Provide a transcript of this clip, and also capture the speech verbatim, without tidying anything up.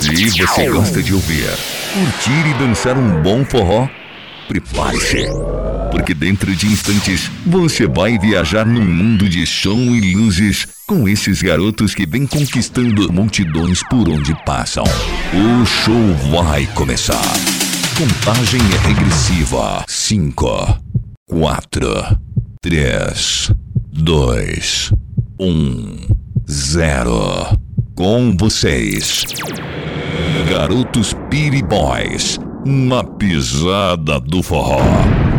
E você gosta de ouvir, curtir e dançar um bom forró? Prepare-se, porque dentro de instantes você vai viajar num mundo de som e luzes com esses garotos que vêm conquistando multidões por onde passam. O show vai começar. Contagem é regressiva. Cinco, quatro, três, dois, um, zero. Com vocês, Garotos Piri Boys, na pisada do forró.